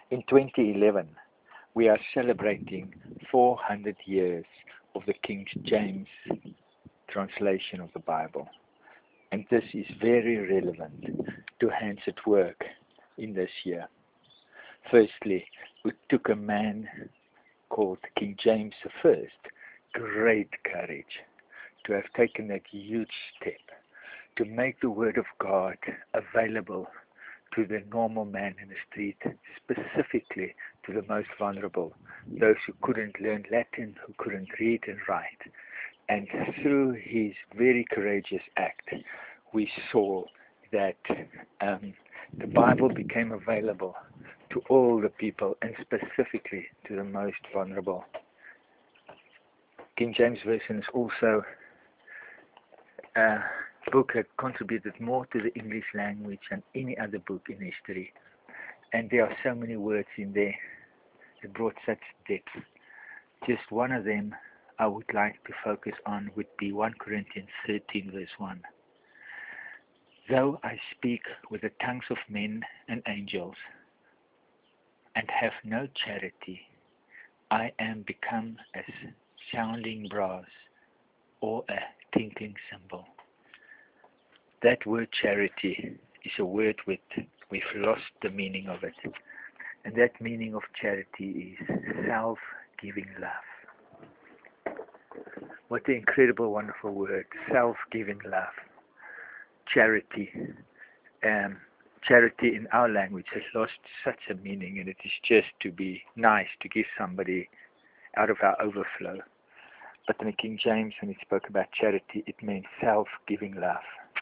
In 2011, we are celebrating 400 years of the King James translation of the Bible. And this is very relevant to Hands at Work in this year. Firstly, we took a man called King James I, great courage, to have taken that huge step to make the Word of God available to the normal man in the street, specifically to the most vulnerable, those who couldn't learn Latin, who couldn't read and write. And through his very courageous act, we saw that the Bible became available to all the people, and specifically to the most vulnerable. King James Version is also a book that contributed more to the English language than any other book in history. And there are so many words in there that brought such depth. Just one of them I would like to focus on would be 1 Corinthians 13 verse 1. Though I speak with the tongues of men and angels and have no charity, I am become as sounding brass or a tinkling cymbal. That word charity is a word we've lost the meaning of it. And that meaning of charity is self-giving love. What an incredible, wonderful word, self-giving love. Charity. Charity in our language has lost such a meaning, and it is just to be nice, to give somebody out of our overflow. But in the King James, when it spoke about charity, it meant self-giving love.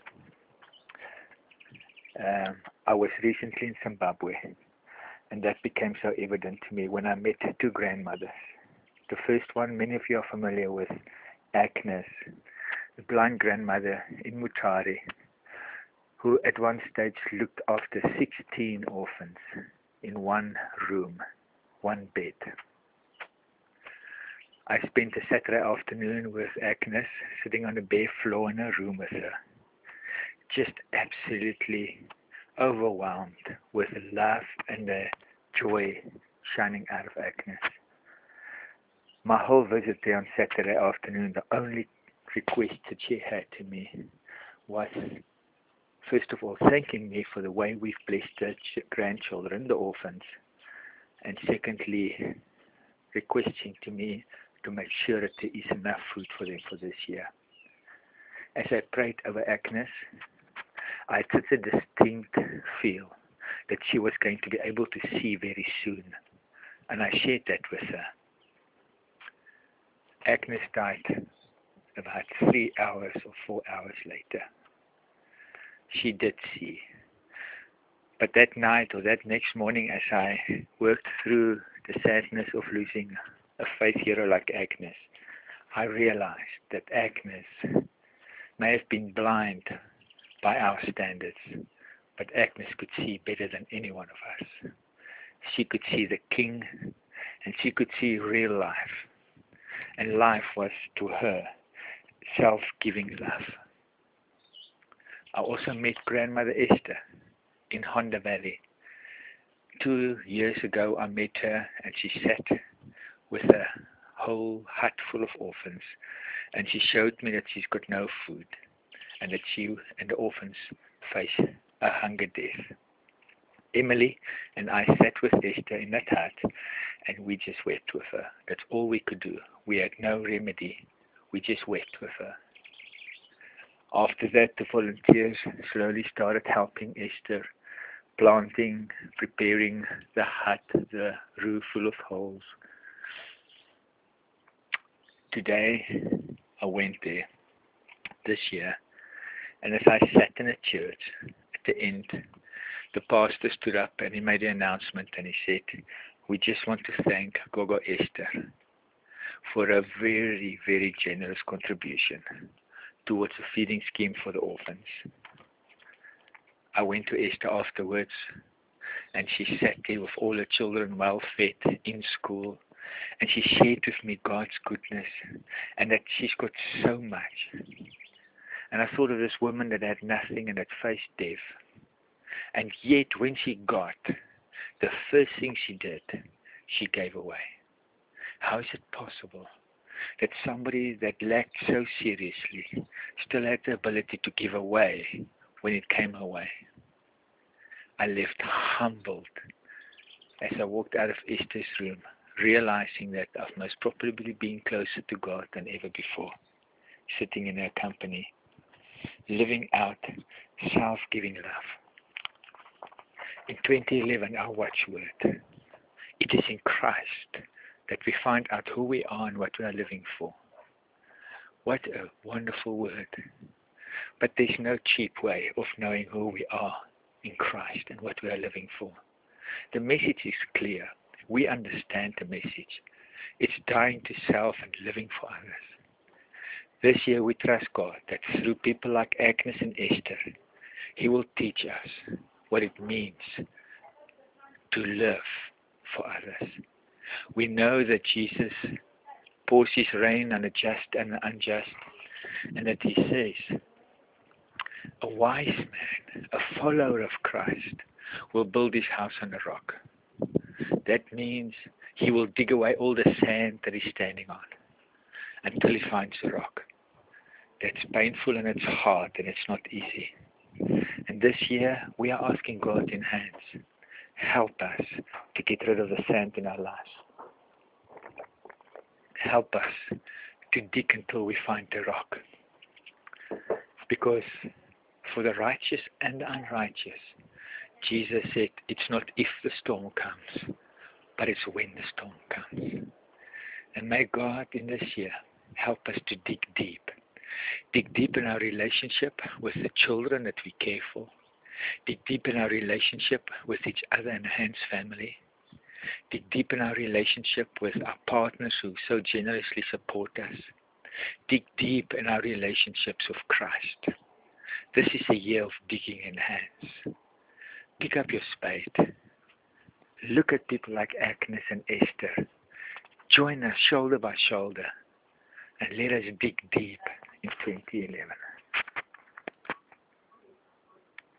I was recently in Zimbabwe, and that became so evident to me when I met two grandmothers. The first one, many of you are familiar with, Agnes, the blind grandmother in Mutare, who at one stage looked after 16 orphans in one room, one bed. I spent a Saturday afternoon with Agnes, sitting on a bare floor in a room with her, just absolutely overwhelmed with the love and the joy shining out of Agnes. My whole visit there on Saturday afternoon, the only request that she had to me was, first of all, thanking me for the way we've blessed the grandchildren, the orphans, and secondly, requesting to me to make sure that there is enough food for them for this year. As I prayed over Agnes, I had such a distinct feel that she was going to be able to see very soon, and I shared that with her. Agnes died about 3 hours or 4 hours later. She did see. But that night or that next morning, as I worked through the sadness of losing a faith hero like Agnes, I realized that Agnes may have been blind by our standards, but Agnes could see better than any one of us. She could see the King, and she could see real life. And life was, to her, self-giving love. I also met Grandmother Esther in Honda Valley. 2 years ago I met her, and she sat with a whole hut full of orphans, and she showed me that she's got no food, and that she and the orphans face a hunger death. Emily and I sat with Esther in that hut, and we just wept with her. That's all we could do. We had no remedy. We just wept with her. After that, the volunteers slowly started helping Esther, planting, preparing the hut, the roof full of holes. Today, I went there this year, and as I sat in a church, at the end, the pastor stood up and he made an announcement, and he said, "We just want to thank Gogo Esther for a very, very generous contribution towards a feeding scheme for the orphans." I went to Esther afterwards, and she sat there with all her children well fed in school, and she shared with me God's goodness, and that she's got so much. And I thought of this woman that had nothing and that faced death. And yet when she got the first thing she did, she gave away. How is it possible that somebody that lacked so seriously still had the ability to give away when it came her way? I left humbled as I walked out of Esther's room, realizing that I've most probably been closer to God than ever before, sitting in her company, living out self-giving love. In 2011, our watchword, it is in Christ that we find out who we are and what we are living for. What a wonderful word. But there's no cheap way of knowing who we are in Christ and what we are living for. The message is clear. We understand the message. It's dying to self and living for others. This year we trust God that through people like Agnes and Esther, He will teach us what it means to live for others. We know that Jesus pours His rain on the just and the unjust, and that He says, a wise man, a follower of Christ, will build his house on a rock. That means he will dig away all the sand that he's standing on until he finds a rock. That's painful and it's hard and it's not easy. And this year we are asking God in hands, help us to get rid of the sand in our lives. Help us to dig until we find the rock. Because for the righteous and the unrighteous, Jesus said, it's not if the storm comes, but it's when the storm comes. And may God in this year help us to dig deep. Dig deep in our relationship with the children that we care for. Dig deep in our relationship with each other and Hans family. Dig deep in our relationship with our partners who so generously support us. Dig deep in our relationships with Christ. This is a year of digging in hands. Pick up your spade. Look at people like Agnes and Esther. Join us shoulder by shoulder and let us dig deep in 2011.